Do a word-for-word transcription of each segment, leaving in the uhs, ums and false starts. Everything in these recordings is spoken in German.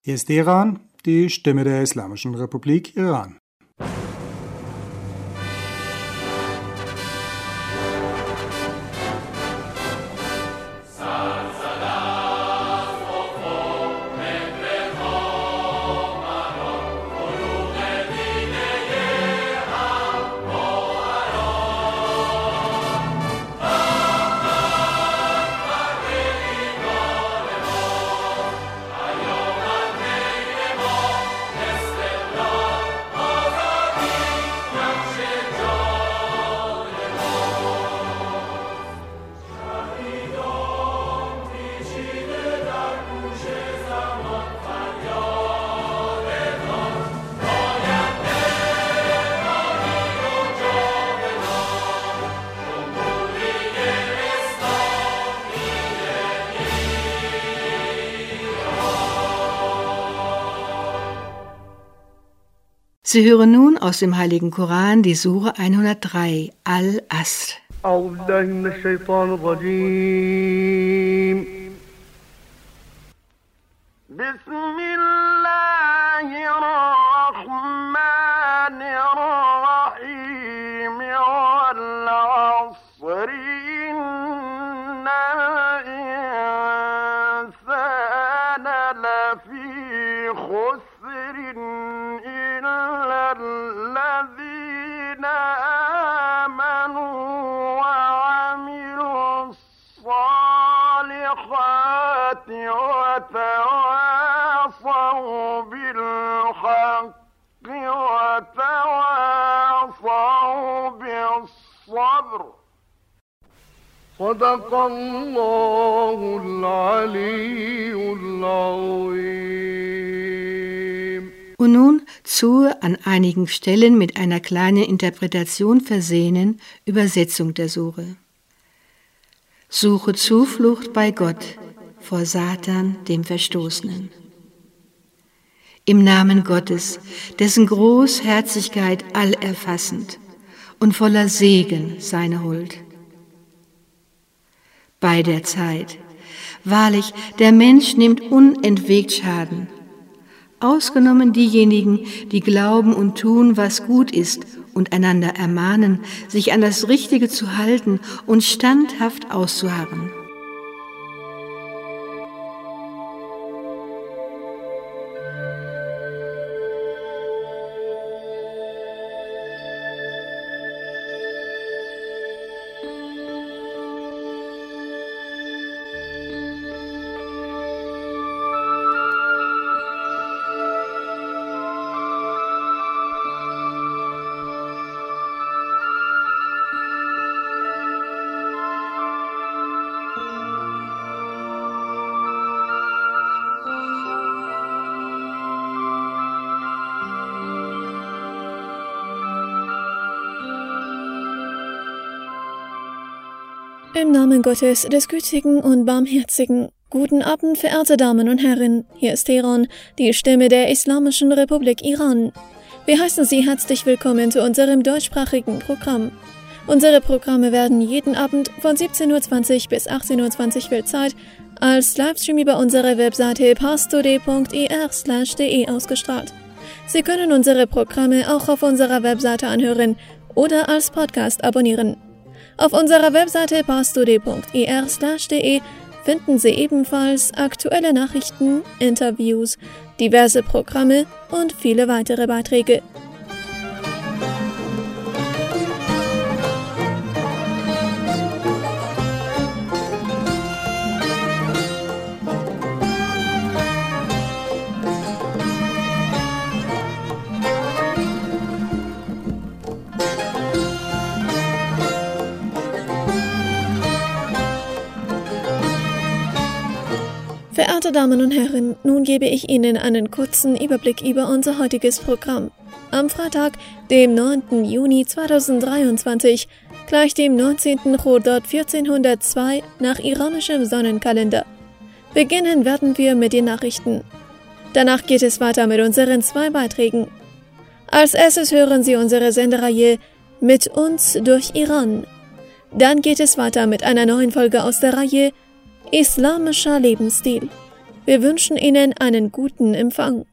Hier ist Teheran, die Stimme der Islamischen Republik Iran. Sie hören nun aus dem Heiligen Koran die Sure hundertdrei, Al-Asr. صدق الله العلي العظيم. Und nun zur an einigen Stellen mit einer kleinen Interpretation versehenen Übersetzung der Sure. Suche Zuflucht bei Gott vor Satan, dem Verstoßenen. Im Namen Gottes, dessen Großherzigkeit allerfassend und voller Segen seine Huld. Bei der Zeit, wahrlich, der Mensch nimmt unentwegt Schaden, ausgenommen diejenigen, die glauben und tun, was gut ist und einander ermahnen, sich an das Richtige zu halten und standhaft auszuharren. Im Namen Gottes, des Gütigen und Barmherzigen. Guten Abend, verehrte Damen und Herren. Hier ist Teheran, die Stimme der Islamischen Republik Iran. Wir heißen Sie herzlich willkommen zu unserem deutschsprachigen Programm. Unsere Programme werden jeden Abend von siebzehn Uhr zwanzig bis achtzehn Uhr zwanzig Weltzeit als Livestream über unsere Webseite pastode punkt ir slash de ausgestrahlt. Sie können unsere Programme auch auf unserer Webseite anhören oder als Podcast abonnieren. Auf unserer Webseite pastode punkt ir slash de finden Sie ebenfalls aktuelle Nachrichten, Interviews, diverse Programme und viele weitere Beiträge. Verehrte Damen und Herren, nun gebe ich Ihnen einen kurzen Überblick über unser heutiges Programm. Am Freitag, dem neunten Juni zweitausenddreiundzwanzig, gleich dem neunzehnten Chodot vierzehnhundertzwei nach iranischem Sonnenkalender. Beginnen werden wir mit den Nachrichten. Danach geht es weiter mit unseren zwei Beiträgen. Als erstes hören Sie unsere Sendereihe Mit uns durch Iran. Dann geht es weiter mit einer neuen Folge aus der Reihe Islamischer Lebensstil. Wir wünschen Ihnen einen guten Empfang.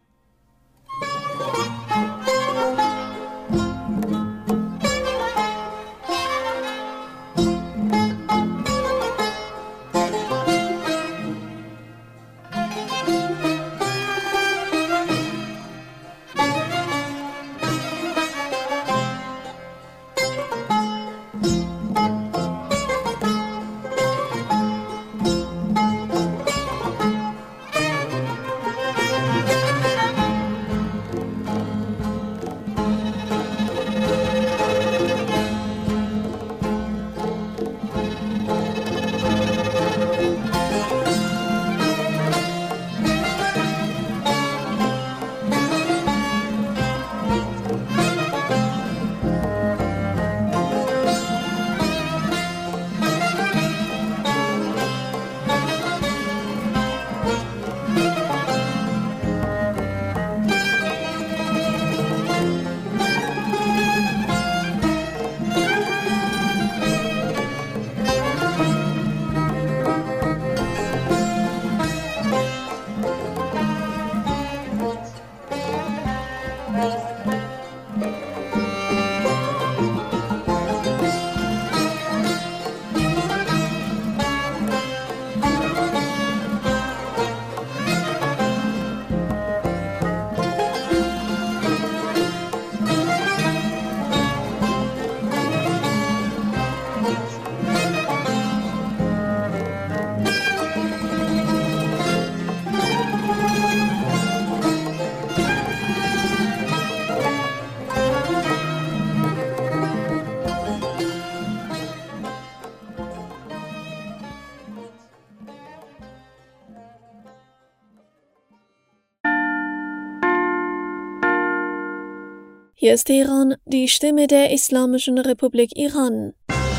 Hier ist Teheran, die Stimme der Islamischen Republik Iran.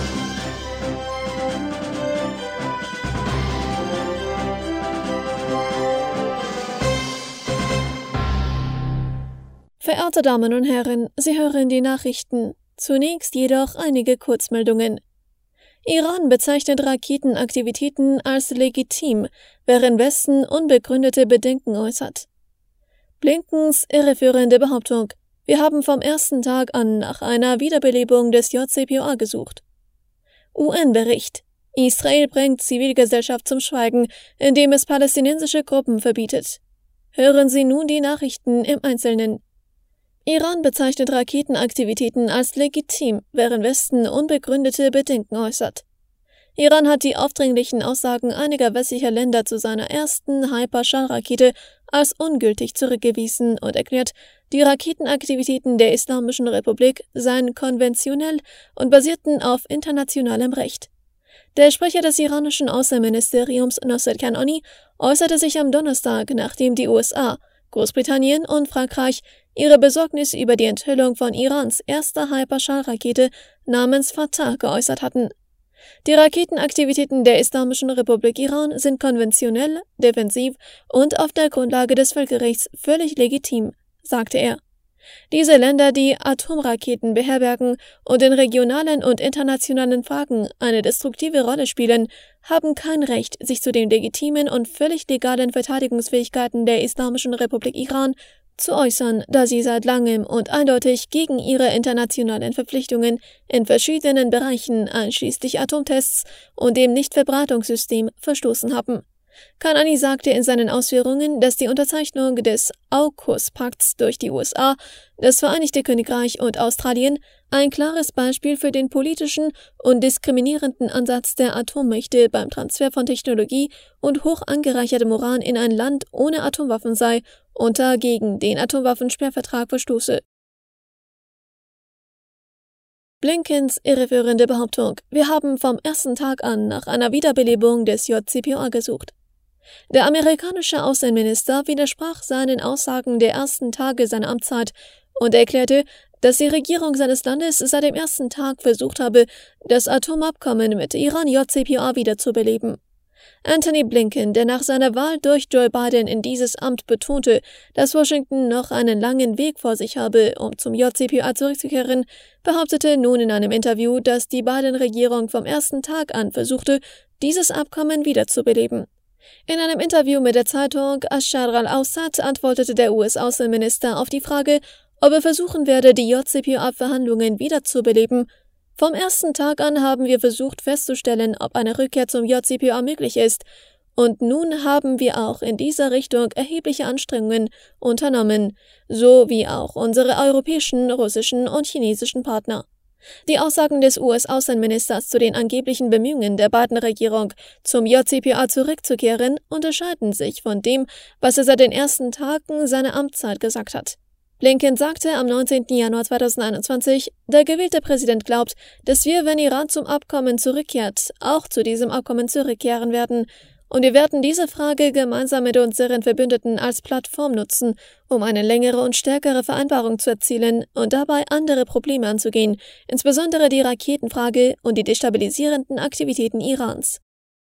Verehrte Damen und Herren, Sie hören die Nachrichten. Zunächst jedoch einige Kurzmeldungen. Iran bezeichnet Raketenaktivitäten als legitim, während Westen unbegründete Bedenken äußert. Blinkens irreführende Behauptung: Wir haben vom ersten Tag an nach einer Wiederbelebung des J C P O A gesucht. U N-Bericht: Israel bringt Zivilgesellschaft zum Schweigen, indem es palästinensische Gruppen verbietet. Hören Sie nun die Nachrichten im Einzelnen. Iran bezeichnet Raketenaktivitäten als legitim, während Westen unbegründete Bedenken äußert. Iran hat die aufdringlichen Aussagen einiger westlicher Länder zu seiner ersten Hyperschallrakete als ungültig zurückgewiesen und erklärt, die Raketenaktivitäten der Islamischen Republik seien konventionell und basierten auf internationalem Recht. Der Sprecher des iranischen Außenministeriums Nasser Kanani äußerte sich am Donnerstag, nachdem die U S A, Großbritannien und Frankreich ihre Besorgnis über die Enthüllung von Irans erster Hyperschallrakete namens Fatah geäußert hatten. Die Raketenaktivitäten der Islamischen Republik Iran sind konventionell, defensiv und auf der Grundlage des Völkerrechts völlig legitim, sagte er. Diese Länder, die Atomraketen beherbergen und in regionalen und internationalen Fragen eine destruktive Rolle spielen, haben kein Recht, sich zu den legitimen und völlig legalen Verteidigungsfähigkeiten der Islamischen Republik Iran zu äußern, da sie seit langem und eindeutig gegen ihre internationalen Verpflichtungen in verschiedenen Bereichen, einschließlich Atomtests und dem Nichtverbreitungssystem, verstoßen haben. Kanani sagte in seinen Ausführungen, dass die Unterzeichnung des AUKUS-Pakts durch die U S A, das Vereinigte Königreich und Australien ein klares Beispiel für den politischen und diskriminierenden Ansatz der Atommächte beim Transfer von Technologie und hoch angereichertem Uran in ein Land ohne Atomwaffen sei und dagegen den Atomwaffensperrvertrag verstoße. Blinkens irreführende Behauptung: Wir haben vom ersten Tag an nach einer Wiederbelebung des J C P O A gesucht. Der amerikanische Außenminister widersprach seinen Aussagen der ersten Tage seiner Amtszeit und erklärte, dass die Regierung seines Landes seit dem ersten Tag versucht habe, das Atomabkommen mit Iran J C P O A wiederzubeleben. Antony Blinken, der nach seiner Wahl durch Joe Biden in dieses Amt betonte, dass Washington noch einen langen Weg vor sich habe, um zum J C P O A zurückzukehren, behauptete nun in einem Interview, dass die Biden-Regierung vom ersten Tag an versuchte, dieses Abkommen wiederzubeleben. In einem Interview mit der Zeitung Ash-Sharq al-Awsat antwortete der U S-Außenminister auf die Frage, ob er versuchen werde, die J C P O A-Verhandlungen wiederzubeleben. Vom ersten Tag an haben wir versucht festzustellen, ob eine Rückkehr zum J C P O A möglich ist. Und nun haben wir auch in dieser Richtung erhebliche Anstrengungen unternommen, so wie auch unsere europäischen, russischen und chinesischen Partner. Die Aussagen des U S-Außenministers zu den angeblichen Bemühungen der Biden-Regierung, zum J C P O A zurückzukehren, unterscheiden sich von dem, was er seit den ersten Tagen seiner Amtszeit gesagt hat. Blinken sagte am neunzehnten Januar zweitausendeinundzwanzig, der gewählte Präsident glaubt, dass wir, wenn Iran zum Abkommen zurückkehrt, auch zu diesem Abkommen zurückkehren werden. Und wir werden diese Frage gemeinsam mit unseren Verbündeten als Plattform nutzen, um eine längere und stärkere Vereinbarung zu erzielen und dabei andere Probleme anzugehen, insbesondere die Raketenfrage und die destabilisierenden Aktivitäten Irans.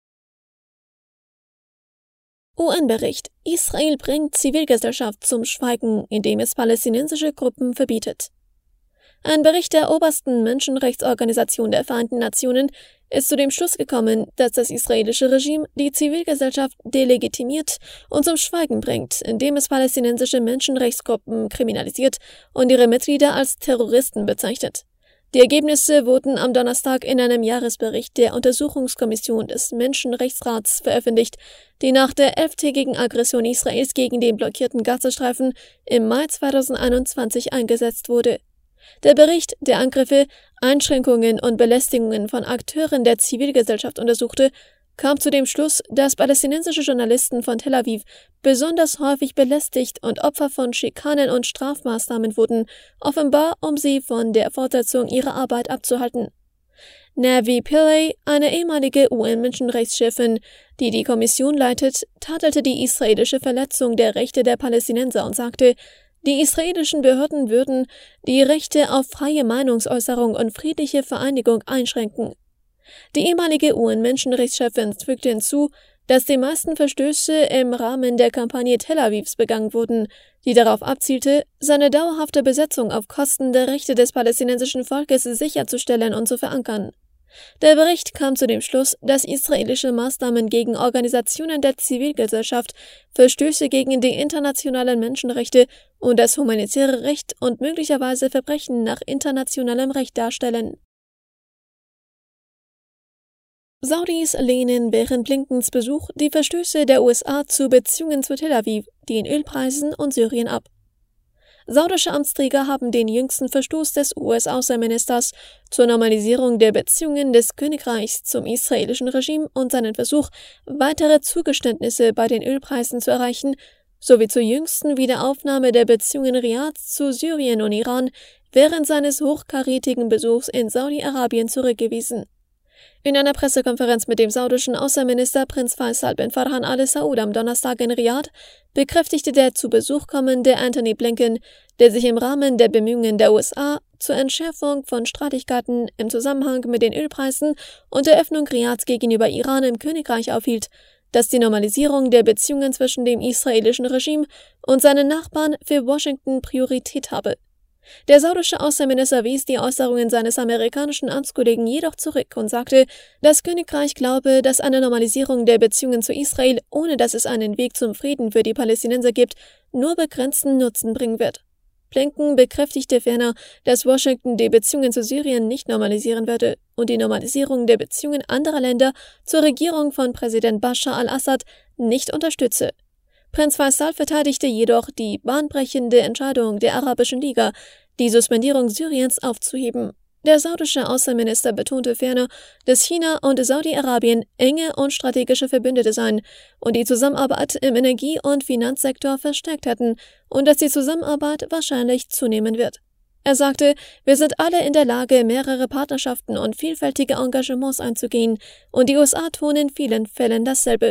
U N-Bericht: Israel bringt Zivilgesellschaft zum Schweigen, indem es palästinensische Gruppen verbietet. Ein Bericht der obersten Menschenrechtsorganisation der Vereinten Nationen ist zu dem Schluss gekommen, dass das israelische Regime die Zivilgesellschaft delegitimiert und zum Schweigen bringt, indem es palästinensische Menschenrechtsgruppen kriminalisiert und ihre Mitglieder als Terroristen bezeichnet. Die Ergebnisse wurden am Donnerstag in einem Jahresbericht der Untersuchungskommission des Menschenrechtsrats veröffentlicht, die nach der elftägigen Aggression Israels gegen den blockierten Gazastreifen im Mai zweitausendeinundzwanzig eingesetzt wurde. Der Bericht, der Angriffe, Einschränkungen und Belästigungen von Akteuren der Zivilgesellschaft untersuchte, kam zu dem Schluss, dass palästinensische Journalisten von Tel Aviv besonders häufig belästigt und Opfer von Schikanen und Strafmaßnahmen wurden, offenbar um sie von der Fortsetzung ihrer Arbeit abzuhalten. Navi Pillay, eine ehemalige U N-Menschenrechtschefin, die die Kommission leitet, tadelte die israelische Verletzung der Rechte der Palästinenser und sagte, die israelischen Behörden würden die Rechte auf freie Meinungsäußerung und friedliche Vereinigung einschränken. Die ehemalige U N-Menschenrechtschefin fügte hinzu, dass die meisten Verstöße im Rahmen der Kampagne Tel Avivs begangen wurden, die darauf abzielte, seine dauerhafte Besetzung auf Kosten der Rechte des palästinensischen Volkes sicherzustellen und zu verankern. Der Bericht kam zu dem Schluss, dass israelische Maßnahmen gegen Organisationen der Zivilgesellschaft Verstöße gegen die internationalen Menschenrechte und das humanitäre Recht und möglicherweise Verbrechen nach internationalem Recht darstellen. Saudis lehnen während Blinkens Besuch die Verstöße der U S A zu Beziehungen zu Tel Aviv, den Ölpreisen und Syrien ab. Saudische Amtsträger haben den jüngsten Verstoß des U S-Außenministers zur Normalisierung der Beziehungen des Königreichs zum israelischen Regime und seinen Versuch, weitere Zugeständnisse bei den Ölpreisen zu erreichen, sowie zur jüngsten Wiederaufnahme der Beziehungen Riads zu Syrien und Iran während seines hochkarätigen Besuchs in Saudi-Arabien zurückgewiesen. In einer Pressekonferenz mit dem saudischen Außenminister Prinz Faisal bin Farhan Al Saud am Donnerstag in Riad bekräftigte der zu Besuch kommende Antony Blinken, der sich im Rahmen der Bemühungen der U S A zur Entschärfung von Streitigkeiten im Zusammenhang mit den Ölpreisen und der Öffnung Riads gegenüber Iran im Königreich aufhielt, dass die Normalisierung der Beziehungen zwischen dem israelischen Regime und seinen Nachbarn für Washington Priorität habe. Der saudische Außenminister wies die Äußerungen seines amerikanischen Amtskollegen jedoch zurück und sagte, das Königreich glaube, dass eine Normalisierung der Beziehungen zu Israel, ohne dass es einen Weg zum Frieden für die Palästinenser gibt, nur begrenzten Nutzen bringen wird. Blinken bekräftigte ferner, dass Washington die Beziehungen zu Syrien nicht normalisieren würde und die Normalisierung der Beziehungen anderer Länder zur Regierung von Präsident Bashar al-Assad nicht unterstütze. Prinz Faisal verteidigte jedoch die bahnbrechende Entscheidung der Arabischen Liga, die Suspendierung Syriens aufzuheben. Der saudische Außenminister betonte ferner, dass China und Saudi-Arabien enge und strategische Verbündete seien und die Zusammenarbeit im Energie- und Finanzsektor verstärkt hätten und dass die Zusammenarbeit wahrscheinlich zunehmen wird. Er sagte, wir sind alle in der Lage, mehrere Partnerschaften und vielfältige Engagements einzugehen, und die U S A tun in vielen Fällen dasselbe.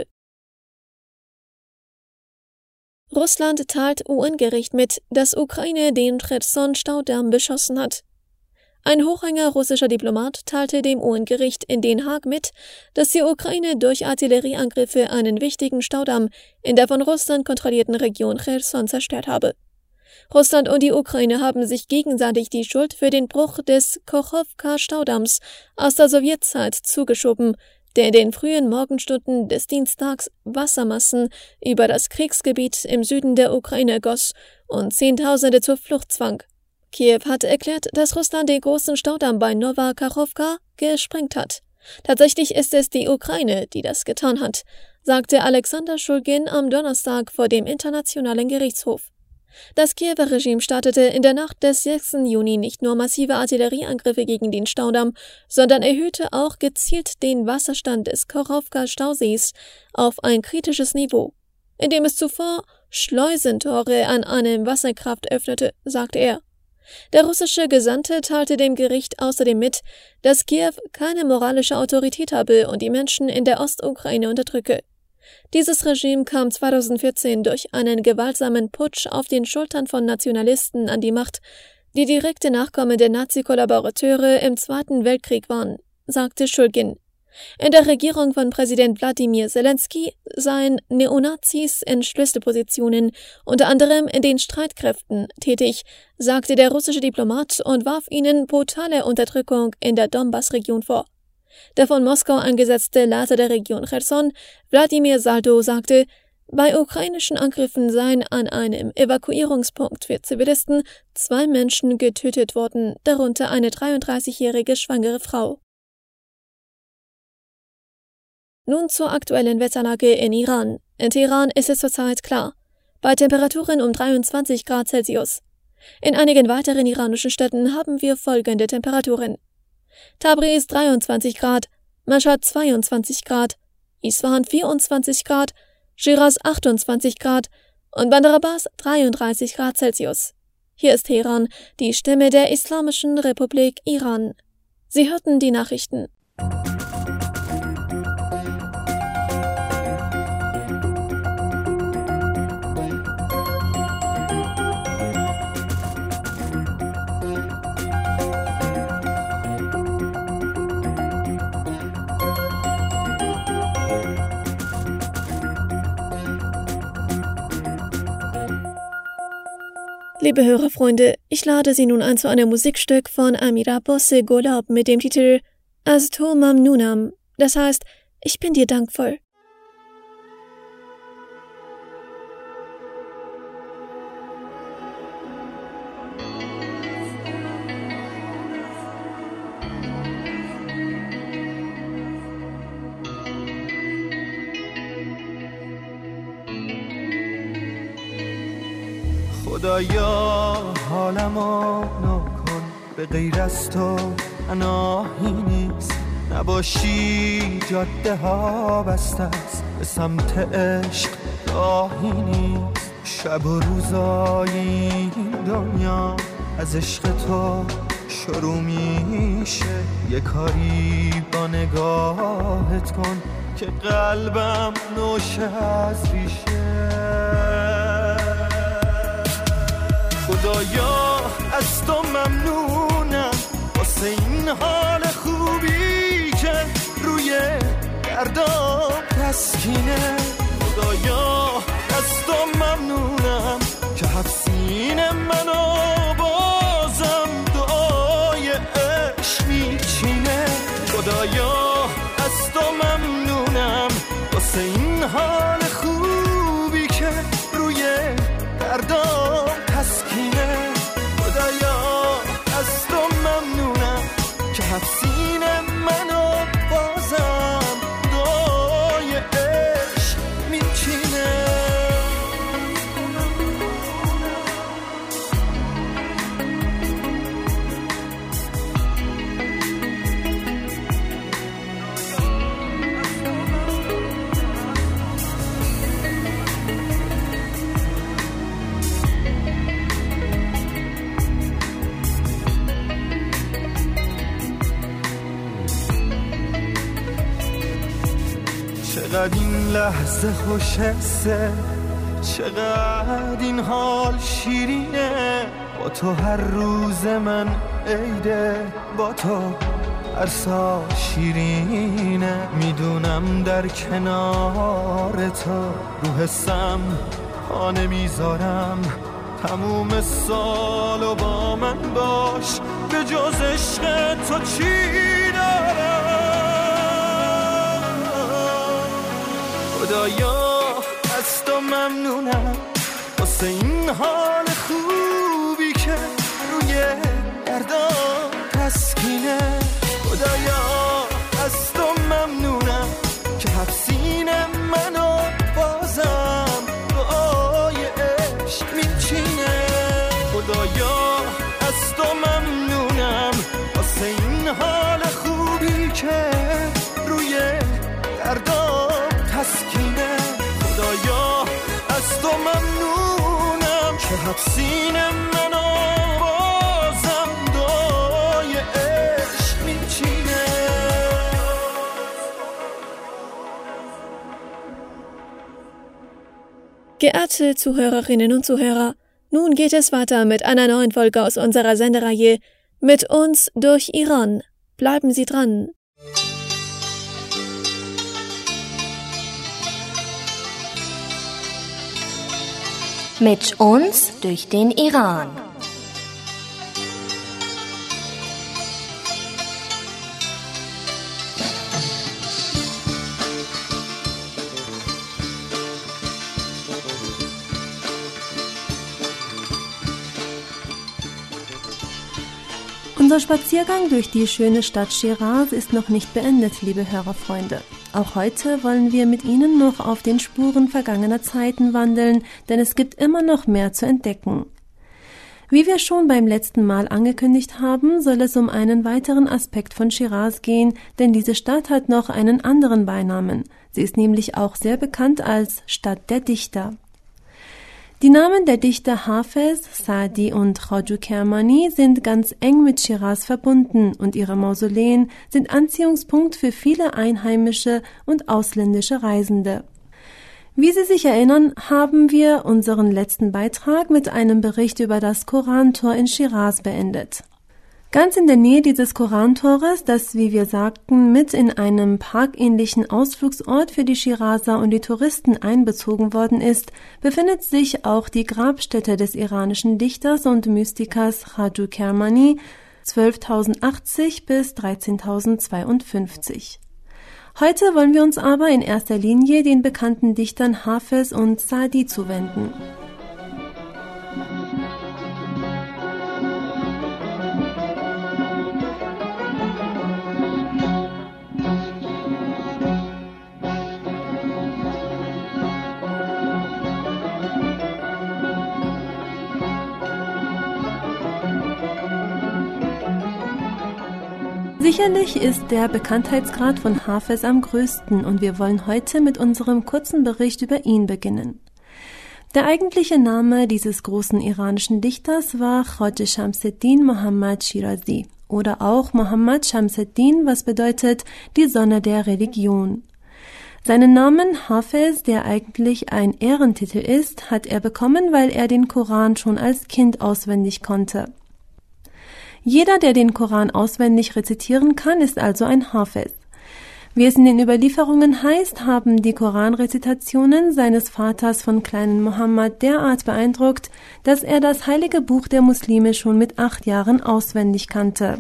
Russland teilt U N-Gericht mit, dass Ukraine den Cherson-Staudamm beschossen hat. Ein hochrangiger russischer Diplomat teilte dem U N-Gericht in Den Haag mit, dass die Ukraine durch Artillerieangriffe einen wichtigen Staudamm in der von Russland kontrollierten Region Cherson zerstört habe. Russland und die Ukraine haben sich gegenseitig die Schuld für den Bruch des Kochowka-Staudamms aus der Sowjetzeit zugeschoben, der in den frühen Morgenstunden des Dienstags Wassermassen über das Kriegsgebiet im Süden der Ukraine goss und Zehntausende zur Flucht zwang. Kiew hat erklärt, dass Russland den großen Staudamm bei Nowa Kachowka gesprengt hat. Tatsächlich ist es die Ukraine, die das getan hat, sagte Alexander Schulgin am Donnerstag vor dem Internationalen Gerichtshof. Das Kiewer Regime startete in der Nacht des sechsten Juni nicht nur massive Artillerieangriffe gegen den Staudamm, sondern erhöhte auch gezielt den Wasserstand des Kachowka-Stausees auf ein kritisches Niveau, indem es zuvor Schleusentore an einem Wasserkraft öffnete, sagte er. Der russische Gesandte teilte dem Gericht außerdem mit, dass Kiew keine moralische Autorität habe und die Menschen in der Ostukraine unterdrücke. Dieses Regime kam zweitausendvierzehn durch einen gewaltsamen Putsch auf den Schultern von Nationalisten an die Macht, die direkte Nachkommen der Nazi-Kollaborateure im Zweiten Weltkrieg waren, sagte Schulgin. In der Regierung von Präsident Wladimir Zelensky seien Neonazis in Schlüsselpositionen, unter anderem in den Streitkräften, tätig, sagte der russische Diplomat und warf ihnen brutale Unterdrückung in der Donbass-Region vor. Der von Moskau eingesetzte Leiter der Region Cherson, Wladimir Saldo, sagte, bei ukrainischen Angriffen seien an einem Evakuierungspunkt für Zivilisten zwei Menschen getötet worden, darunter eine dreiunddreißigjährige schwangere Frau. Nun zur aktuellen Wetterlage in Iran. In Teheran ist es zurzeit klar, bei Temperaturen um dreiundzwanzig Grad Celsius. In einigen weiteren iranischen Städten haben wir folgende Temperaturen: Tabriz dreiundzwanzig Grad, Mashhad zweiundzwanzig Grad, Isfahan vierundzwanzig Grad, Shiraz achtundzwanzig Grad und Bandar Abbas dreiunddreißig Grad Celsius. Hier ist Teheran, die Stimme der Islamischen Republik Iran. Sie hörten die Nachrichten. Liebe Hörerfreunde, ich lade Sie nun ein zu einem Musikstück von Amira Bosse Golab mit dem Titel Az to mamnunam, das heißt, ich bin dir dankvoll. خدایا حالمو نکن به غیر از تو پناهی نیست نباشی جاده ها بسته است به سمت عشق راهی نیست شب و روزای این دنیا از عشق تو شروع میشه یه کاری با نگاهت کن که قلبم نوشه از ریشه خدایا از تو ممنونم واسه این حال خوبی که روی دردام تسکینه خدایا از تو ممنونم که حفظین منو بازم دعای عشق میچینه خدایا از تو ممنونم واسه این حال خوبی که روی دردام تسکینه خدایا از تو ممنونم که حفظین منو بازم دعای عشق میچینه چقدر این لحظه خوش حسه چقدر این حال شیرینه با تو هر روز من عیده با تو هر سال شیرینه میدونم در کنار تو رو حسم پا نمیذارم تموم سال و با من باش به جز عشق تو چی دارم خدایا از تو ممنونم واسه این حال خوبی که روی دردام تسکینه. خدایا از تو ممنونم که حبسین منو بازم دعای عشق میچینه. خدایا از تو ممنونم واسه این حال خوبی که روی دردام تسکینه. خدایا از تو ممنونم که حبسین منو بازم دعای عشق میچینه. Geehrte Zuhörerinnen und Zuhörer, nun geht es weiter mit einer neuen Folge aus unserer Sendereihe Mit uns durch Iran. Bleiben Sie dran. Mit uns durch den Iran. Unser Spaziergang durch die schöne Stadt Schiraz ist noch nicht beendet, liebe Hörerfreunde. Auch heute wollen wir mit Ihnen noch auf den Spuren vergangener Zeiten wandeln, denn es gibt immer noch mehr zu entdecken. Wie wir schon beim letzten Mal angekündigt haben, soll es um einen weiteren Aspekt von Schiraz gehen, denn diese Stadt hat noch einen anderen Beinamen. Sie ist nämlich auch sehr bekannt als Stadt der Dichter. Die Namen der Dichter Hafez, Saadi und Khwaja Kermani sind ganz eng mit Schiraz verbunden und ihre Mausoleen sind Anziehungspunkt für viele einheimische und ausländische Reisende. Wie Sie sich erinnern, haben wir unseren letzten Beitrag mit einem Bericht über das Korantor in Schiraz beendet. Ganz in der Nähe dieses Korantores, das, wie wir sagten, mit in einem parkähnlichen Ausflugsort für die Schirazer und die Touristen einbezogen worden ist, befindet sich auch die Grabstätte des iranischen Dichters und Mystikers Khwaja Kermani zwölftausendachtzig bis dreizehntausendzweiundfünfzig. Heute wollen wir uns aber in erster Linie den bekannten Dichtern Hafez und Saadi zuwenden. Sicherlich ist der Bekanntheitsgrad von Hafez am größten und wir wollen heute mit unserem kurzen Bericht über ihn beginnen. Der eigentliche Name dieses großen iranischen Dichters war Khwaja Shamseddin Mohammad Shirazi oder auch Mohammad Shamseddin, was bedeutet die Sonne der Religion. Seinen Namen Hafez, der eigentlich ein Ehrentitel ist, hat er bekommen, weil er den Koran schon als Kind auswendig konnte. Jeder, der den Koran auswendig rezitieren kann, ist also ein Hafez. Wie es in den Überlieferungen heißt, haben die Koranrezitationen seines Vaters von kleinen Mohammed derart beeindruckt, dass er das heilige Buch der Muslime schon mit acht Jahren auswendig kannte.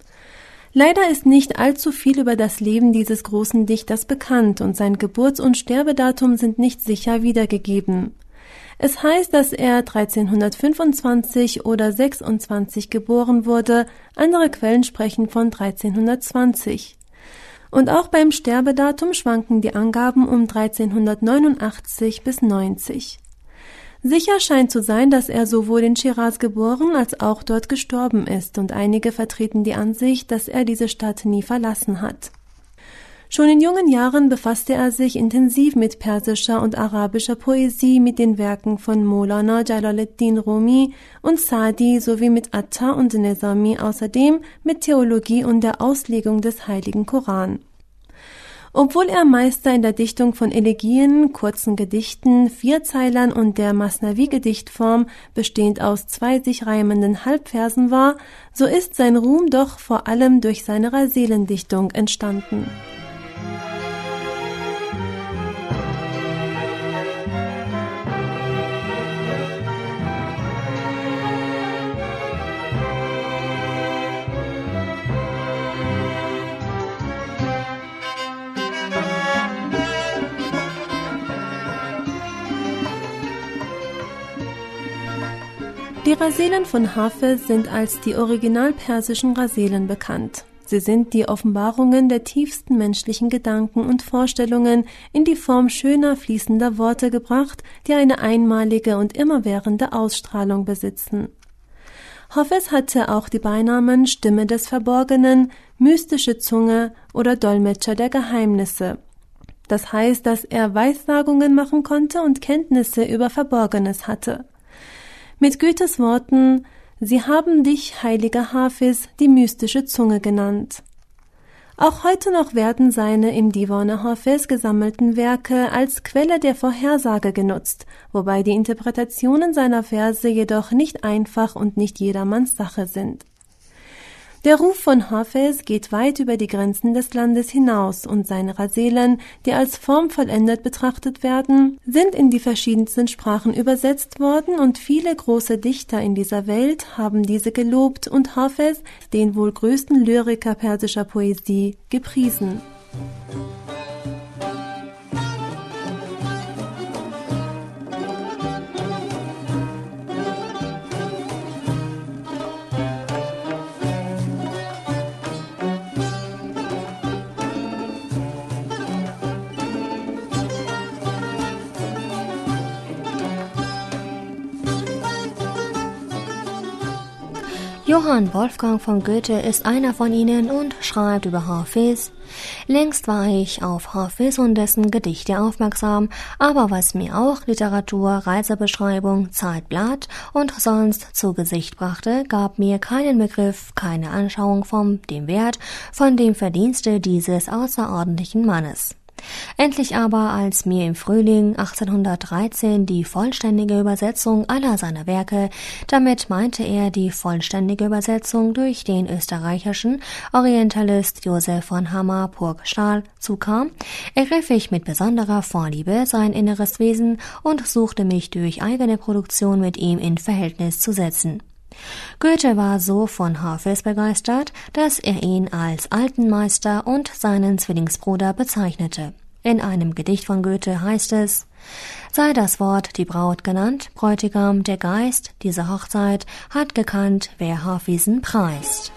Leider ist nicht allzu viel über das Leben dieses großen Dichters bekannt und sein Geburts- und Sterbedatum sind nicht sicher wiedergegeben. Es heißt, dass er dreizehnhundertfünfundzwanzig oder sechsundzwanzig geboren wurde, andere Quellen sprechen von dreizehnhundertzwanzig. Und auch beim Sterbedatum schwanken die Angaben um dreizehnhundertneunundachtzig bis neunzig. Sicher scheint zu sein, dass er sowohl in Schiraz geboren als auch dort gestorben ist und einige vertreten die Ansicht, dass er diese Stadt nie verlassen hat. Schon in jungen Jahren befasste er sich intensiv mit persischer und arabischer Poesie, mit den Werken von Maulana Jalaleddin Rumi und Saadi sowie mit Atta und Nezami, außerdem mit Theologie und der Auslegung des Heiligen Koran. Obwohl er Meister in der Dichtung von Elegien, kurzen Gedichten, Vierzeilern und der Masnavi-Gedichtform, bestehend aus zwei sich reimenden Halbversen war, so ist sein Ruhm doch vor allem durch seine Raselendichtung entstanden. Die Raselen von Hafiz sind als die originalpersischen Raselen bekannt. Sie sind die Offenbarungen der tiefsten menschlichen Gedanken und Vorstellungen in die Form schöner, fließender Worte gebracht, die eine einmalige und immerwährende Ausstrahlung besitzen. Hafiz hatte auch die Beinamen Stimme des Verborgenen, mystische Zunge oder Dolmetscher der Geheimnisse. Das heißt, dass er Weissagungen machen konnte und Kenntnisse über Verborgenes hatte. Mit Goethes Worten: Sie haben dich, heiliger Hafiz, die mystische Zunge genannt. Auch heute noch werden seine im Diwan-e Hafiz gesammelten Werke als Quelle der Vorhersage genutzt, wobei die Interpretationen seiner Verse jedoch nicht einfach und nicht jedermanns Sache sind. Der Ruf von Hafiz geht weit über die Grenzen des Landes hinaus und seine Raselen, die als formvollendet betrachtet werden, sind in die verschiedensten Sprachen übersetzt worden und viele große Dichter in dieser Welt haben diese gelobt und Hafiz, den wohl größten Lyriker persischer Poesie, gepriesen. Johann Wolfgang von Goethe ist einer von ihnen und schreibt über Hafiz: Längst war ich auf Hafiz und dessen Gedichte aufmerksam, aber was mir auch Literatur, Reisebeschreibung, Zeitblatt und sonst zu Gesicht brachte, gab mir keinen Begriff, keine Anschauung von dem Wert, von dem Verdienste dieses außerordentlichen Mannes. Endlich aber, als mir im Frühling achtzehnhundertdreizehn die vollständige Übersetzung aller seiner Werke, damit meinte er die vollständige Übersetzung durch den österreichischen Orientalist Josef von Hammer-Purgstall, zukam, ergriff ich mit besonderer Vorliebe sein inneres Wesen und suchte mich durch eigene Produktion mit ihm in Verhältnis zu setzen. Goethe war so von Hafiz begeistert, dass er ihn als alten Meister und seinen Zwillingsbruder bezeichnete. In einem Gedicht von Goethe heißt es: Sei das Wort die Braut genannt, Bräutigam, der Geist, diese Hochzeit hat gekannt, wer Hafizen preist.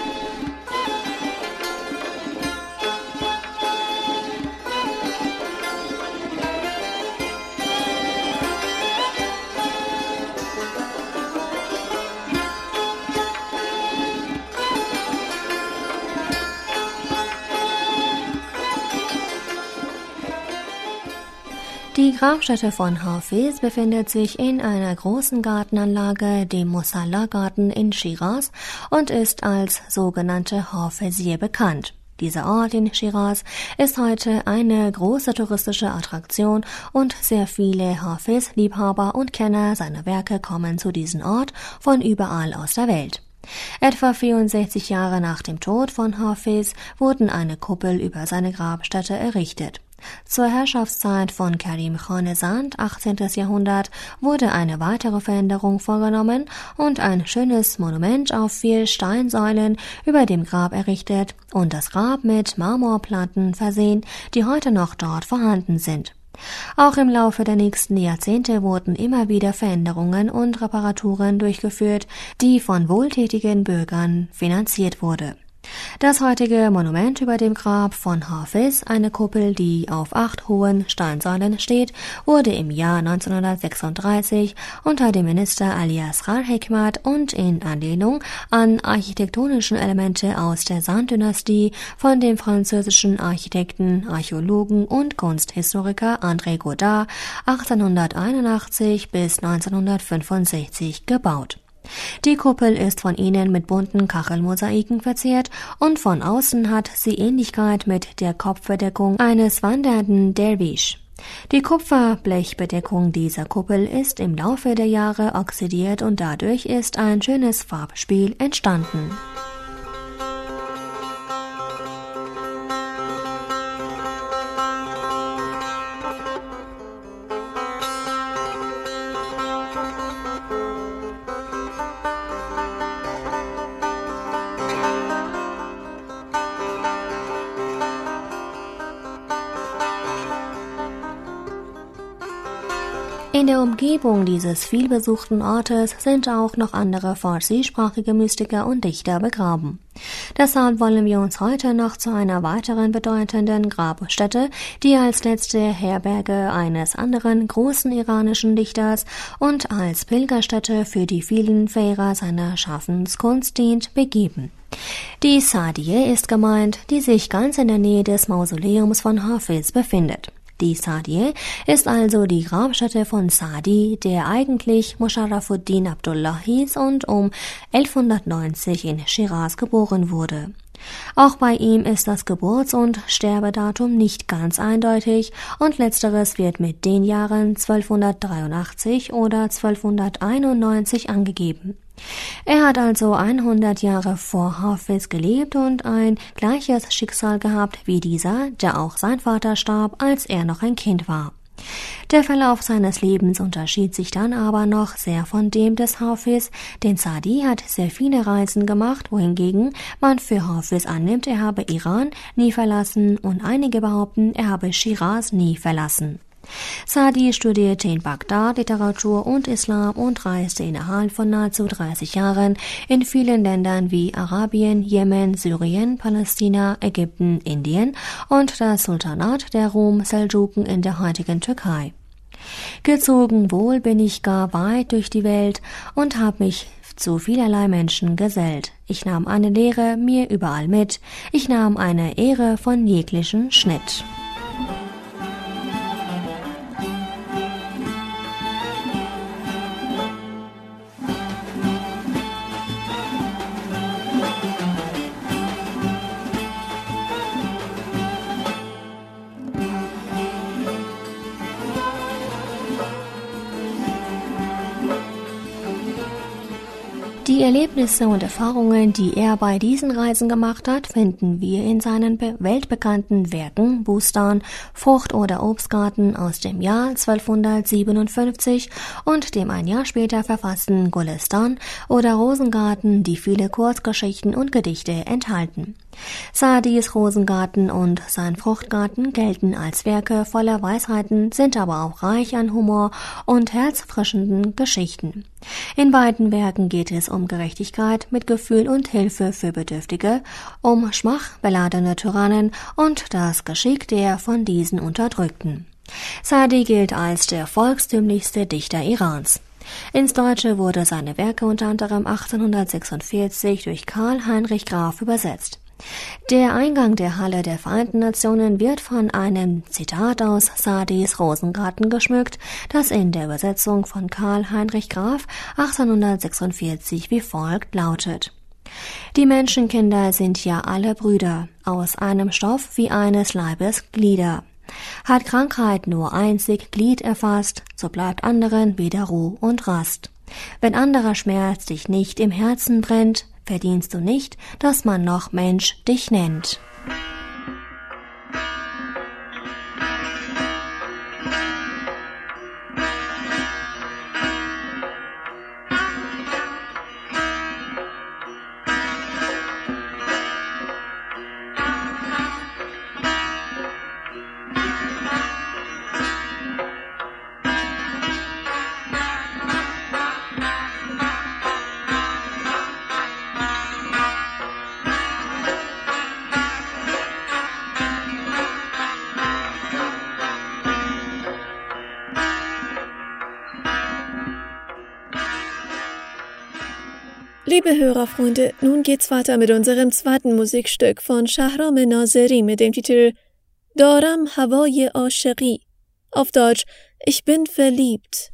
Die Grabstätte von Hafiz befindet sich in einer großen Gartenanlage, dem Mosalla-Garten in Schiraz, und ist als sogenannte Hafiziye bekannt. Dieser Ort in Schiraz ist heute eine große touristische Attraktion und sehr viele Hafiz-Liebhaber und Kenner seiner Werke kommen zu diesem Ort von überall aus der Welt. Etwa vierundsechzig Jahre nach dem Tod von Hafiz wurden eine Kuppel über seine Grabstätte errichtet. Zur Herrschaftszeit von Karim Khanezand, achtzehntes Jahrhundert, wurde eine weitere Veränderung vorgenommen und ein schönes Monument auf vier Steinsäulen über dem Grab errichtet und das Grab mit Marmorplatten versehen, die heute noch dort vorhanden sind. Auch im Laufe der nächsten Jahrzehnte wurden immer wieder Veränderungen und Reparaturen durchgeführt, die von wohltätigen Bürgern finanziert wurde. Das heutige Monument über dem Grab von Hafiz, eine Kuppel, die auf acht hohen Steinsäulen steht, wurde im Jahr neunzehnhundertsechsunddreißig unter dem Minister Ali Asghar Hekmat und in Anlehnung an architektonischen Elemente aus der Sand-Dynastie von dem französischen Architekten, Archäologen und Kunsthistoriker André Godard achtzehnhunderteinundachtzig bis neunzehnhundertfünfundsechzig gebaut. Die Kuppel ist von innen mit bunten Kachelmosaiken verziert und von außen hat sie Ähnlichkeit mit der Kopfbedeckung eines wandernden Derwisch. Die Kupferblechbedeckung dieser Kuppel ist im Laufe der Jahre oxidiert und dadurch ist ein schönes Farbspiel entstanden. In der Umgebung dieses vielbesuchten Ortes sind auch noch andere farsi-sprachige Mystiker und Dichter begraben. Deshalb wollen wir uns heute noch zu einer weiteren bedeutenden Grabstätte, die als letzte Herberge eines anderen großen iranischen Dichters und als Pilgerstätte für die vielen Verehrer seiner Schaffenskunst dient, begeben. Die Sadie ist gemeint, die sich ganz in der Nähe des Mausoleums von Hafiz befindet. Die Sadie ist also die Grabstätte von Sadi, der eigentlich Musharrafuddin Abdullah hieß und um elfhundertneunzig in Schiraz geboren wurde. Auch bei ihm ist das Geburts- und Sterbedatum nicht ganz eindeutig und letzteres wird mit den Jahren zwölfhundertdreiundachtzig oder zwölfhunderteinundneunzig angegeben. Er hat also hundert Jahre vor Hafiz gelebt und ein gleiches Schicksal gehabt wie dieser, der auch sein Vater starb, als er noch ein Kind war. Der Verlauf seines Lebens unterschied sich dann aber noch sehr von dem des Hafiz, denn Sadi hat sehr viele Reisen gemacht, wohingegen man für Hafiz annimmt, er habe Iran nie verlassen und einige behaupten, er habe Schiraz nie verlassen. Sadi studierte in Bagdad Literatur und Islam und reiste innerhalb von nahezu dreißig Jahren in vielen Ländern wie Arabien, Jemen, Syrien, Palästina, Ägypten, Indien und das Sultanat der Rum-Seldschuken in der heutigen Türkei. Gezogen wohl bin ich gar weit durch die Welt und habe mich zu vielerlei Menschen gesellt. Ich nahm eine Lehre mir überall mit, ich nahm eine Ehre von jeglichen Schnitt. Die Erlebnisse und Erfahrungen, die er bei diesen Reisen gemacht hat, finden wir in seinen weltbekannten Werken Bustan, Frucht- oder Obstgarten aus dem Jahr zwölfhundertsiebenundfünfzig und dem ein Jahr später verfassten Gulistan oder Rosengarten, die viele Kurzgeschichten und Gedichte enthalten. Sadis Rosengarten und sein Fruchtgarten gelten als Werke voller Weisheiten, sind aber auch reich an Humor und herzerfrischenden Geschichten. In beiden Werken geht es um Gerechtigkeit, Mitgefühl und Hilfe für Bedürftige, um schmachbeladene Tyrannen und das Geschick der von diesen Unterdrückten. Sadi gilt als der volkstümlichste Dichter Irans. Ins Deutsche wurde seine Werke unter anderem achtzehnhundertsechsundvierzig durch Karl Heinrich Graf übersetzt. Der Eingang der Halle der Vereinten Nationen wird von einem Zitat aus Sadis Rosengarten geschmückt, das in der Übersetzung von Karl Heinrich Graf achtzehnhundertsechsundvierzig wie folgt lautet: Die Menschenkinder sind ja alle Brüder, aus einem Stoff wie eines Leibes Glieder. Hat Krankheit nur einzig Glied erfasst, so bleibt anderen weder Ruh und Rast. Wenn anderer Schmerz dich nicht im Herzen brennt, verdienst du nicht, dass man noch Mensch dich nennt. Liebe Hörerfreunde, nun geht's weiter mit unserem zweiten Musikstück von Shahram Nazeri mit dem Titel Daram Hawai Ashaqi. Auf Deutsch, ich bin verliebt.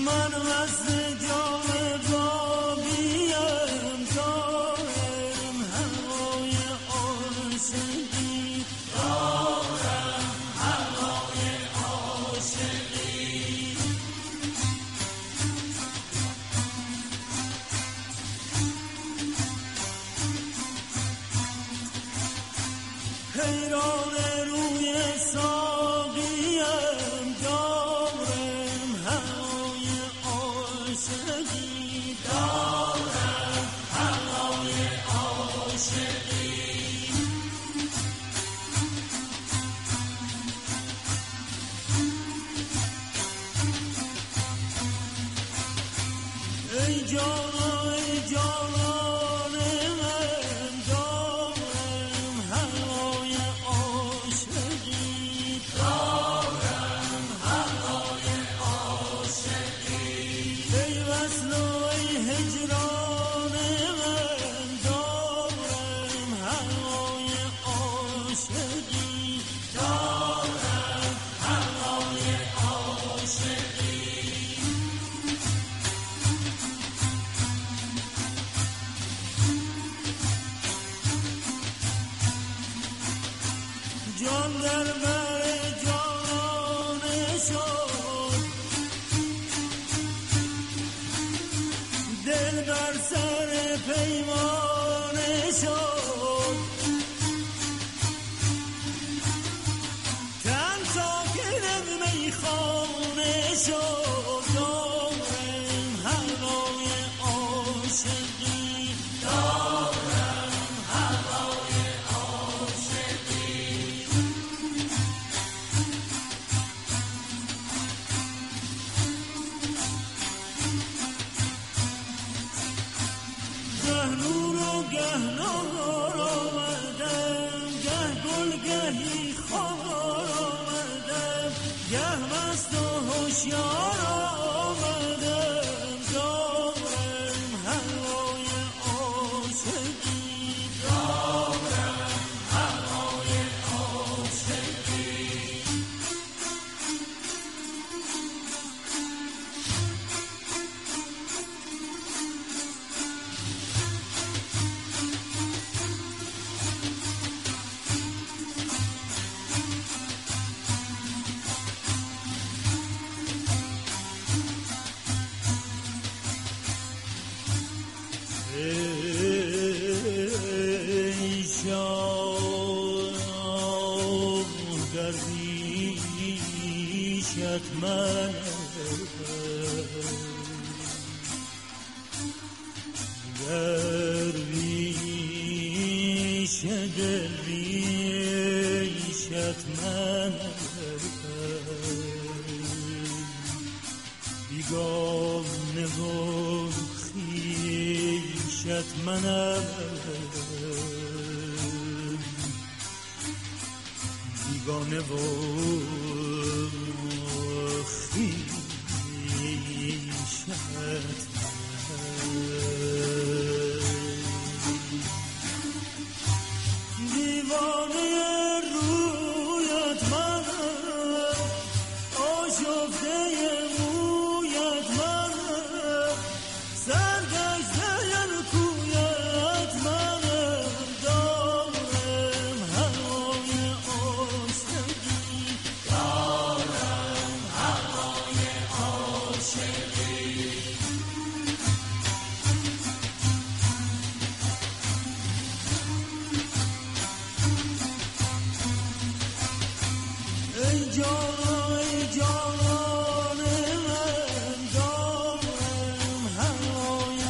من وزن جام باقیم دارم هوای عاشقی دارم هوای عاشقی حیران روی ساقیم دارم هوای عاشقی دارم هوای عاشقی ای جانا ای جانان من دارم هوای عاشقی دارم هوای عاشقی ای وصل و ای هجران من دارم هوای عاشقی دارم هوای عاشقی جان در بر جانانه شد دل بر سر پیمانه شد تن ساکن میخانه شد دارم هوای عاشقی دارم هوای عاشقی گه نور و گه نار آمدم گه گل گهی خار آمدم گه مست و هوشیار آمدم دارم هوای عاشقی دارم هوای عاشقی ای شاه در ریشت من در ریش دل ریشت من بیگانه و خویشت منم بیگانه و خویشت دیوانه رویت منم آشفته مویت منم سرگشته کویت منم دارم هوای عاشقی دارم هوای عاشقی ای جانا ای جانان من دارم هوای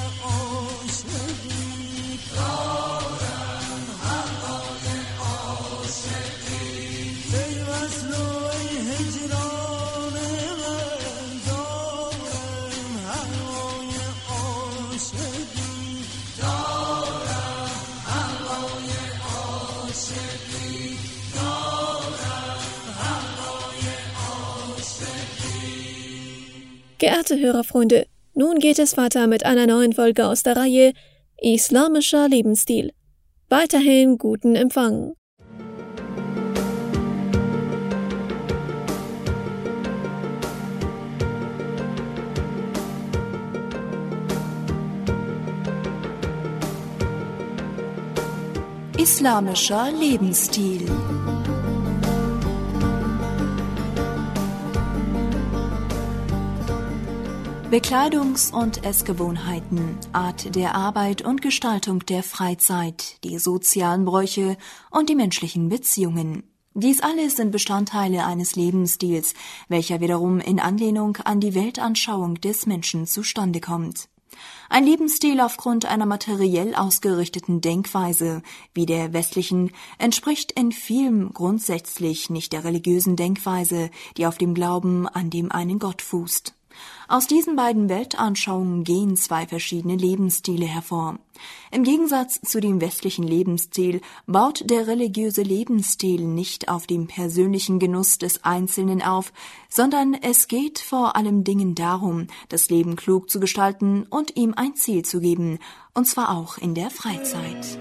عاشقی دارم هوای عاشقی ای وصل و ای هجران من دارم هوای عاشقی دارم هوای عاشقی Geehrte Hörerfreunde, nun geht es weiter mit einer neuen Folge aus der Reihe Islamischer Lebensstil. Weiterhin guten Empfang. Islamischer Lebensstil. Bekleidungs- und Essgewohnheiten, Art der Arbeit und Gestaltung der Freizeit, die sozialen Bräuche und die menschlichen Beziehungen. Dies alles sind Bestandteile eines Lebensstils, welcher wiederum in Anlehnung an die Weltanschauung des Menschen zustande kommt. Ein Lebensstil aufgrund einer materiell ausgerichteten Denkweise wie der westlichen entspricht in vielem grundsätzlich nicht der religiösen Denkweise, die auf dem Glauben an dem einen Gott fußt. Aus diesen beiden Weltanschauungen gehen zwei verschiedene Lebensstile hervor. Im Gegensatz zu dem westlichen Lebensstil baut der religiöse Lebensstil nicht auf dem persönlichen Genuss des Einzelnen auf, sondern es geht vor allem Dingen darum, das Leben klug zu gestalten und ihm ein Ziel zu geben, und zwar auch in der Freizeit.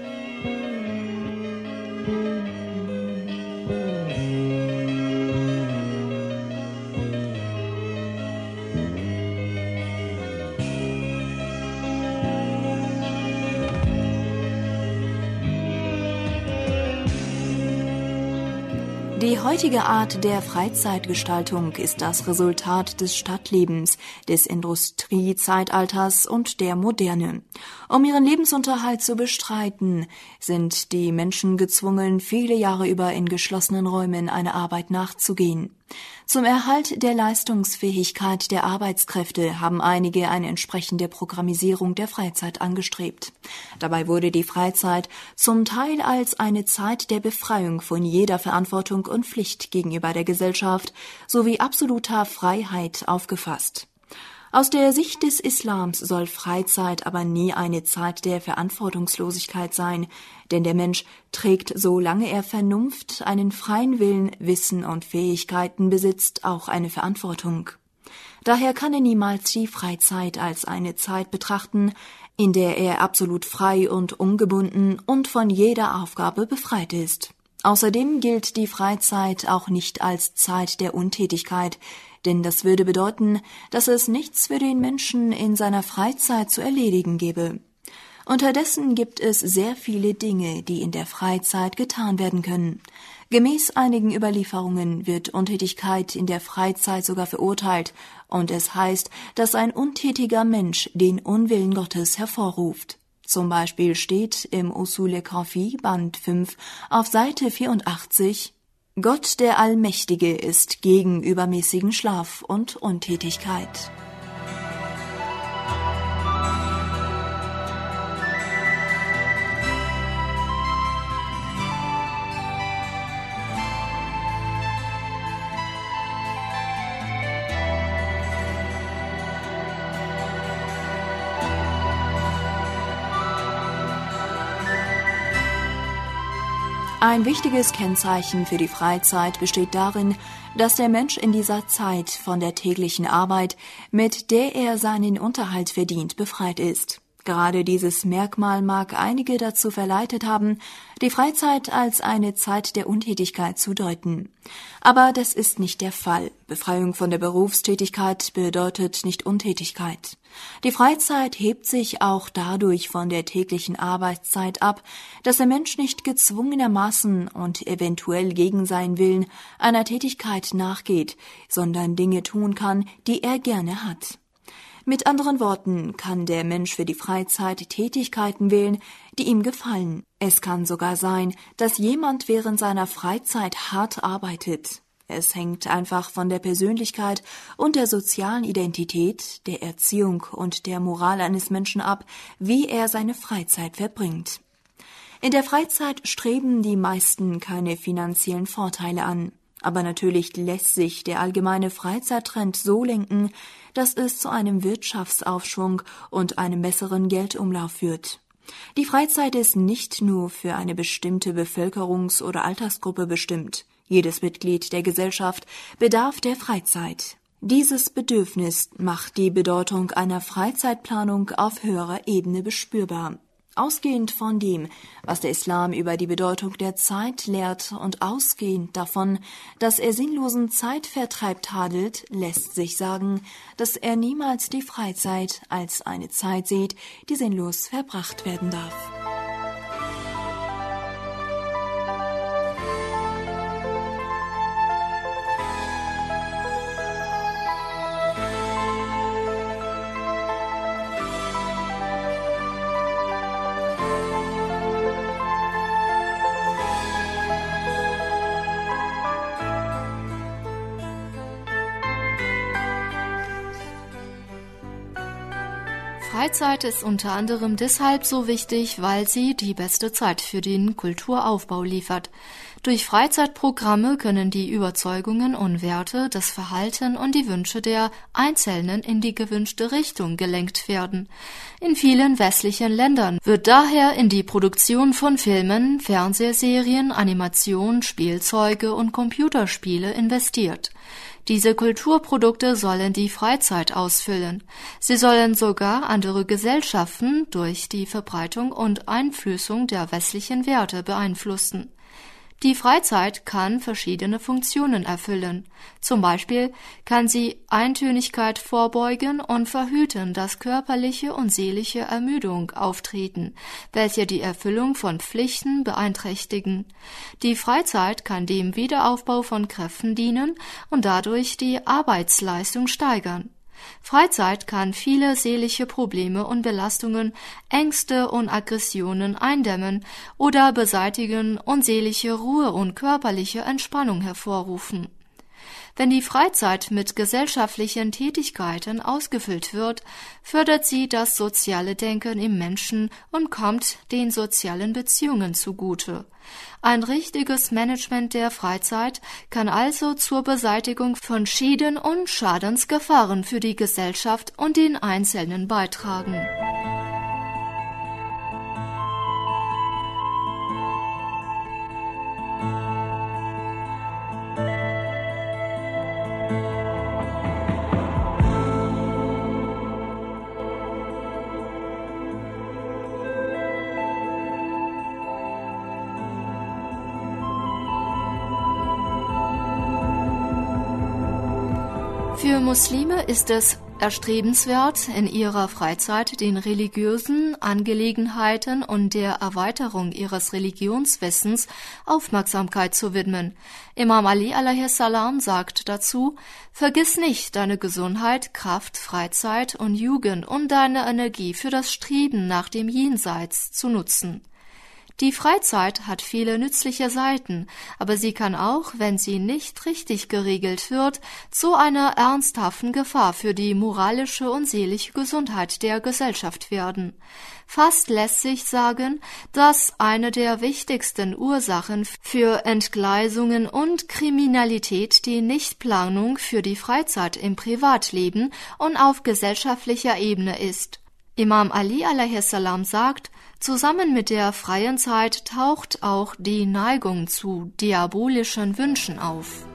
Die heutige Art der Freizeitgestaltung ist das Resultat des Stadtlebens, des Industriezeitalters und der Moderne. Um ihren Lebensunterhalt zu bestreiten, sind die Menschen gezwungen, viele Jahre über in geschlossenen Räumen einer Arbeit nachzugehen. Zum Erhalt der Leistungsfähigkeit der Arbeitskräfte haben einige eine entsprechende Programmisierung der Freizeit angestrebt. Dabei wurde die Freizeit zum Teil als eine Zeit der Befreiung von jeder Verantwortung und Pflicht gegenüber der Gesellschaft sowie absoluter Freiheit aufgefasst. Aus der Sicht des Islams soll Freizeit aber nie eine Zeit der Verantwortungslosigkeit sein, denn der Mensch trägt, solange er Vernunft, einen freien Willen, Wissen und Fähigkeiten besitzt, auch eine Verantwortung. Daher kann er niemals die Freizeit als eine Zeit betrachten, in der er absolut frei und ungebunden und von jeder Aufgabe befreit ist. Außerdem gilt die Freizeit auch nicht als Zeit der Untätigkeit, denn das würde bedeuten, dass es nichts für den Menschen in seiner Freizeit zu erledigen gäbe. Unterdessen gibt es sehr viele Dinge, die in der Freizeit getan werden können. Gemäß einigen Überlieferungen wird Untätigkeit in der Freizeit sogar verurteilt, und es heißt, dass ein untätiger Mensch den Unwillen Gottes hervorruft. Zum Beispiel steht im Usul Kafi, Band fünf, auf Seite vierundachtzig: Gott der Allmächtige ist gegen übermäßigen Schlaf und Untätigkeit. Ein wichtiges Kennzeichen für die Freizeit besteht darin, dass der Mensch in dieser Zeit von der täglichen Arbeit, mit der er seinen Unterhalt verdient, befreit ist. Gerade dieses Merkmal mag einige dazu verleitet haben, die Freizeit als eine Zeit der Untätigkeit zu deuten. Aber das ist nicht der Fall. Befreiung von der Berufstätigkeit bedeutet nicht Untätigkeit. Die Freizeit hebt sich auch dadurch von der täglichen Arbeitszeit ab, dass der Mensch nicht gezwungenermaßen und eventuell gegen seinen Willen einer Tätigkeit nachgeht, sondern Dinge tun kann, die er gerne hat. Mit anderen Worten kann der Mensch für die Freizeit Tätigkeiten wählen, die ihm gefallen. Es kann sogar sein, dass jemand während seiner Freizeit hart arbeitet. Es hängt einfach von der Persönlichkeit und der sozialen Identität, der Erziehung und der Moral eines Menschen ab, wie er seine Freizeit verbringt. In der Freizeit streben die meisten keine finanziellen Vorteile an. Aber natürlich lässt sich der allgemeine Freizeittrend so lenken, dass es zu einem Wirtschaftsaufschwung und einem besseren Geldumlauf führt. Die Freizeit ist nicht nur für eine bestimmte Bevölkerungs- oder Altersgruppe bestimmt. Jedes Mitglied der Gesellschaft bedarf der Freizeit. Dieses Bedürfnis macht die Bedeutung einer Freizeitplanung auf höherer Ebene bespürbar. Ausgehend von dem, was der Islam über die Bedeutung der Zeit lehrt und ausgehend davon, dass er sinnlosen Zeitvertreib tadelt, lässt sich sagen, dass er niemals die Freizeit als eine Zeit sieht, die sinnlos verbracht werden darf. Freizeit ist unter anderem deshalb so wichtig, weil sie die beste Zeit für den Kulturaufbau liefert. Durch Freizeitprogramme können die Überzeugungen und Werte, das Verhalten und die Wünsche der Einzelnen in die gewünschte Richtung gelenkt werden. In vielen westlichen Ländern wird daher in die Produktion von Filmen, Fernsehserien, Animationen, Spielzeuge und Computerspiele investiert. Diese Kulturprodukte sollen die Freizeit ausfüllen. Sie sollen sogar andere Gesellschaften durch die Verbreitung und Einflüssung der westlichen Werte beeinflussen. Die Freizeit kann verschiedene Funktionen erfüllen. Zum Beispiel kann sie Eintönigkeit vorbeugen und verhüten, dass körperliche und seelische Ermüdung auftreten, welche die Erfüllung von Pflichten beeinträchtigen. Die Freizeit kann dem Wiederaufbau von Kräften dienen und dadurch die Arbeitsleistung steigern. Freizeit kann viele seelische Probleme und Belastungen, Ängste und Aggressionen eindämmen oder beseitigen und seelische Ruhe und körperliche Entspannung hervorrufen. Wenn die Freizeit mit gesellschaftlichen Tätigkeiten ausgefüllt wird, fördert sie das soziale Denken im Menschen und kommt den sozialen Beziehungen zugute. Ein richtiges Management der Freizeit kann also zur Beseitigung von Schäden und Schadensgefahren für die Gesellschaft und den Einzelnen beitragen. Für Muslime ist es erstrebenswert, in ihrer Freizeit den religiösen Angelegenheiten und der Erweiterung ihres Religionswissens Aufmerksamkeit zu widmen. Imam Ali a.s. sagt dazu: Vergiss nicht, deine Gesundheit, Kraft, Freizeit und Jugend und deine Energie für das Streben nach dem Jenseits zu nutzen. Die Freizeit hat viele nützliche Seiten, aber sie kann auch, wenn sie nicht richtig geregelt wird, zu einer ernsthaften Gefahr für die moralische und seelische Gesundheit der Gesellschaft werden. Fast lässt sich sagen, dass eine der wichtigsten Ursachen für Entgleisungen und Kriminalität die Nichtplanung für die Freizeit im Privatleben und auf gesellschaftlicher Ebene ist. Imam Ali a.s. sagt: Zusammen mit der freien Zeit taucht auch die Neigung zu diabolischen Wünschen auf.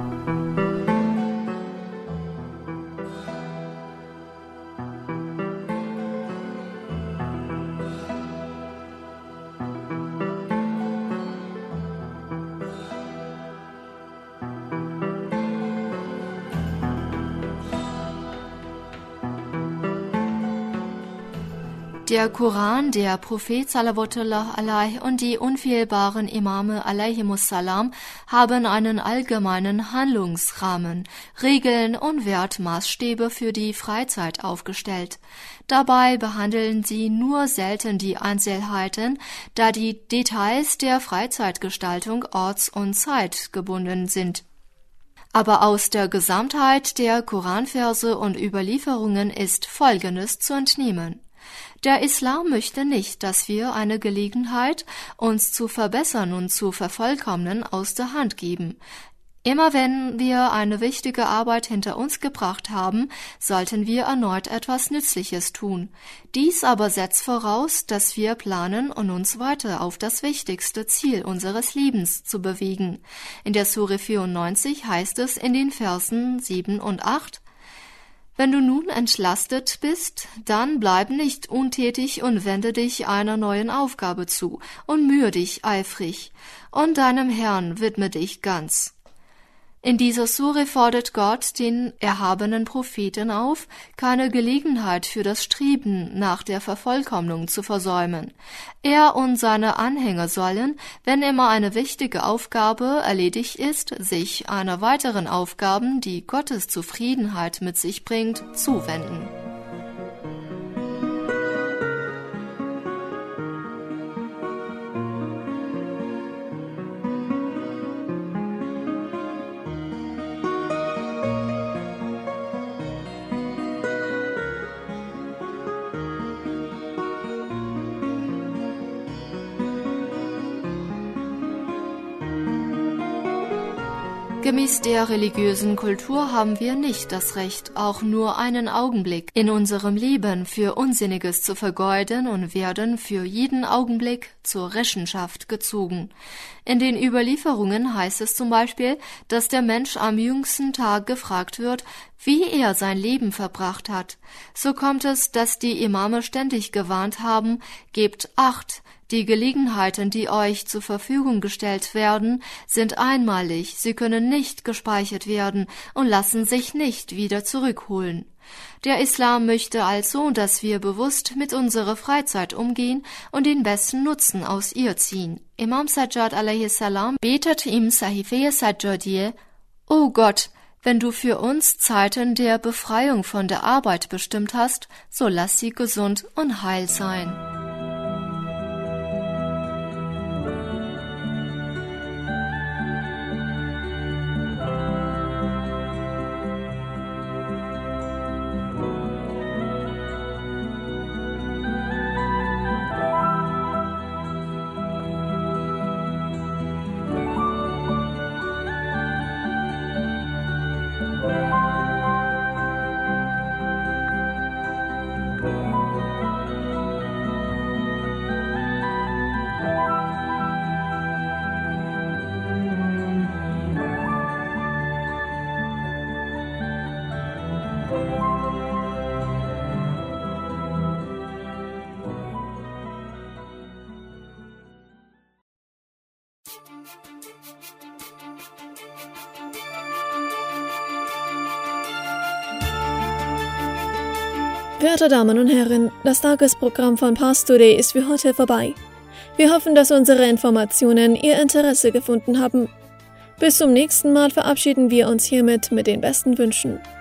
Der Koran, der Prophet sallallahu alaihi und die unfehlbaren Imame alaihimussalam haben einen allgemeinen Handlungsrahmen, Regeln und Wertmaßstäbe für die Freizeit aufgestellt. Dabei behandeln sie nur selten die Einzelheiten, da die Details der Freizeitgestaltung orts- und zeitgebunden sind. Aber aus der Gesamtheit der Koranverse und Überlieferungen ist Folgendes zu entnehmen: Der Islam möchte nicht, dass wir eine Gelegenheit, uns zu verbessern und zu vervollkommnen, aus der Hand geben. Immer wenn wir eine wichtige Arbeit hinter uns gebracht haben, sollten wir erneut etwas Nützliches tun. Dies aber setzt voraus, dass wir planen und uns weiter auf das wichtigste Ziel unseres Lebens zu bewegen. In der Sure vierundneunzig heißt es in den Versen sieben und acht: Wenn du nun entlastet bist, dann bleib nicht untätig und wende dich einer neuen Aufgabe zu und mühe dich eifrig, und deinem Herrn widme dich ganz. In dieser Sure fordert Gott den erhabenen Propheten auf, keine Gelegenheit für das Streben nach der Vervollkommnung zu versäumen. Er und seine Anhänger sollen, wenn immer eine wichtige Aufgabe erledigt ist, sich einer weiteren Aufgabe, die Gottes Zufriedenheit mit sich bringt, zuwenden. Gemäß der religiösen Kultur haben wir nicht das Recht, auch nur einen Augenblick in unserem Leben für Unsinniges zu vergeuden und werden für jeden Augenblick zur Rechenschaft gezogen. In den Überlieferungen heißt es zum Beispiel, dass der Mensch am jüngsten Tag gefragt wird, wie er sein Leben verbracht hat. So kommt es, dass die Imame ständig gewarnt haben, gebt Acht, die Gelegenheiten, die euch zur Verfügung gestellt werden, sind einmalig, sie können nicht gespeichert werden und lassen sich nicht wieder zurückholen. Der Islam möchte also, dass wir bewusst mit unserer Freizeit umgehen und den besten Nutzen aus ihr ziehen. Imam Sajjad alaihi salam betet im Sahife Sajjadiyeh: O Gott, wenn du für uns Zeiten der Befreiung von der Arbeit bestimmt hast, so lass sie gesund und heil sein. Werte Damen und Herren, das Tagesprogramm von Pars Today ist für heute vorbei. Wir hoffen, dass unsere Informationen Ihr Interesse gefunden haben. Bis zum nächsten Mal verabschieden wir uns hiermit mit den besten Wünschen.